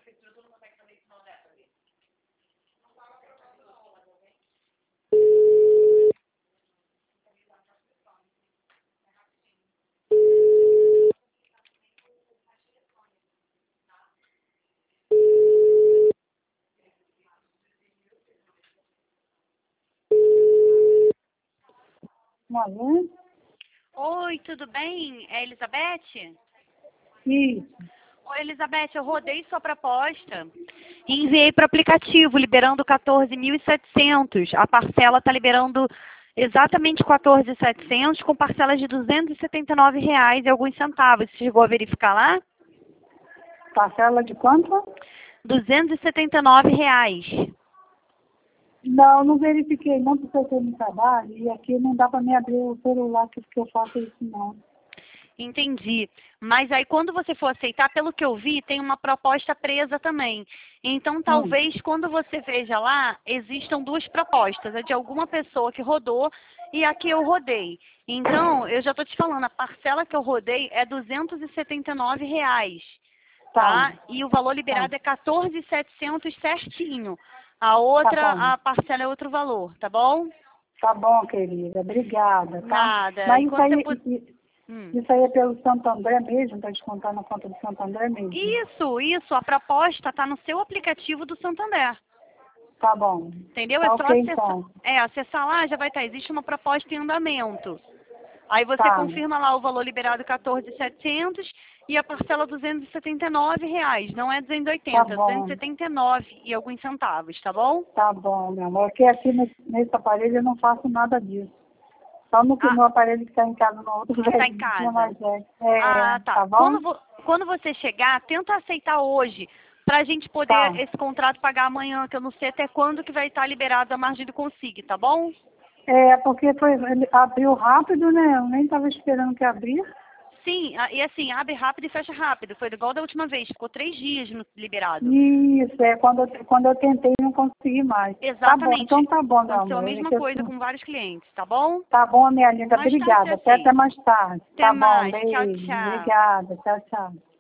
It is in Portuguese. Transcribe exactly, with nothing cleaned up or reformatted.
Alô? Oi, tudo bem? É Elizabeth? Isso. Oi, Elizabeth, eu rodei sua proposta e enviei para o aplicativo, liberando quatorze mil e setecentos. A parcela está liberando exatamente quatorze mil e setecentos, com parcelas de duzentos e setenta e nove reais e alguns centavos. Você chegou a verificar lá? Parcela de quanto? duzentos e setenta e nove reais. Não, não verifiquei não, porque eu estou no trabalho e aqui não dá para me abrir o celular que eu faço isso não. Entendi. Mas aí quando você for aceitar, pelo que eu vi, tem uma proposta presa também. Então talvez quando você veja lá, existam duas propostas. A de alguma pessoa que rodou e a que eu rodei. Então, eu já estou te falando, a parcela que eu rodei é duzentos e setenta e nove reais. Tá? Tá. E o valor liberado Tá. é quatorze mil e setecentos certinho. A outra, Tá bom. a parcela é outro valor, tá bom? Tá bom, querida. Obrigada, tá? Nada. Mas E isso quando você aí, puder... i- Hum. isso aí é pelo Santo André mesmo? Tá descontando na conta do Santo André mesmo? Isso, isso. A proposta está no seu aplicativo do Santander. Tá bom. Entendeu? É Tá só ok, acessar. então. É, acessar lá, já vai estar. Existe uma proposta em andamento. Aí você Tá. confirma lá o valor liberado quatorze mil e setecentos e a parcela duzentos e setenta e nove reais. Não é duzentos e oitenta, Tá é bom. duzentos e setenta e nove e alguns centavos, tá bom? Tá bom, meu amor. Porque aqui nesse, nesse aparelho eu não faço nada disso. Só no, Ah, no aparelho que está em casa, no outro que está em velho, que tinha casa. mais velho. É, Ah, tá. tá bom? Quando, vo- quando você chegar, tenta aceitar hoje, pra gente Tá. poder esse contrato pagar amanhã, que eu não sei até quando que vai estar liberado a margem do consigo, tá bom? É, porque foi, ele abriu rápido, né? Eu nem estava esperando que abrisse. Sim, a- e assim, abre rápido e fecha rápido. Foi igual da última vez, ficou três dias no- liberado. Isso, é, quando eu, quando eu tentei não consegui mais. Tá bom, Exatamente. então tá bom, meu Aconteceu a amor. É mesma que eu- coisa com vários clientes, tá bom? Tá bom, minha linda, Mais tarde você obrigada. Até, até aceita. mais tarde. Até Tá bom, mais. Tchau, beijo. tchau. Obrigada, tchau, tchau.